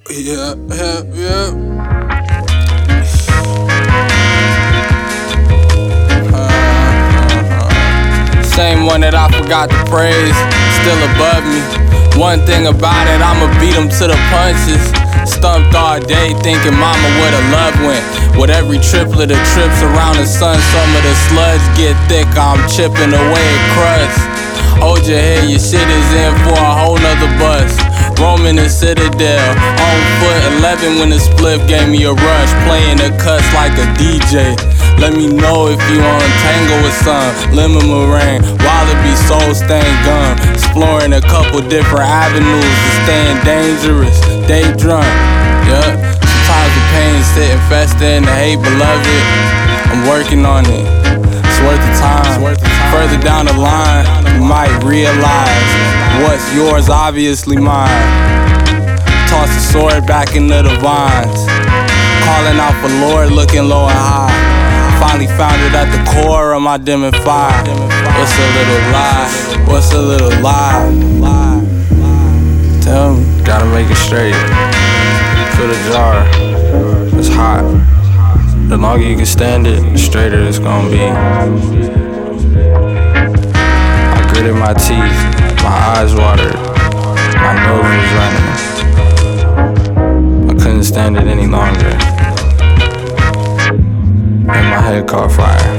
Yeah, yeah, yeah. Same one that I forgot to praise, still above me. One thing about it, I'ma beat him to the punches. Stumped all day thinking mama where the love went. With every triplet of trips around the sun, some of the sludge get thick, I'm chipping away at crust. Hold your head, your shit is in for a whole nother bus. Roaming the Citadel, on foot 11 when the spliff gave me a rush. Playing the cuts like a DJ. Let me know if you wanna tangle with some lemon meringue, Wallaby, soul stained gum. Exploring a couple different avenues to staying dangerous, day drunk. Yeah, sometimes the pain sitting fester in the hate, beloved. I'm working on it. It's worth the time. Further down the line, you might realize what's yours, obviously mine. Toss the sword back into the vines. Calling out for Lord, looking low and high. Finally found it at the core of my dim and fire. What's a little lie? What's a little lie? Tell me. Gotta make it straight. Fill the jar. It's hot. The longer you can stand it, the straighter it's gonna be. I gritted my teeth, my eyes watered, my nose was running. I couldn't stand it any longer. And my head caught fire.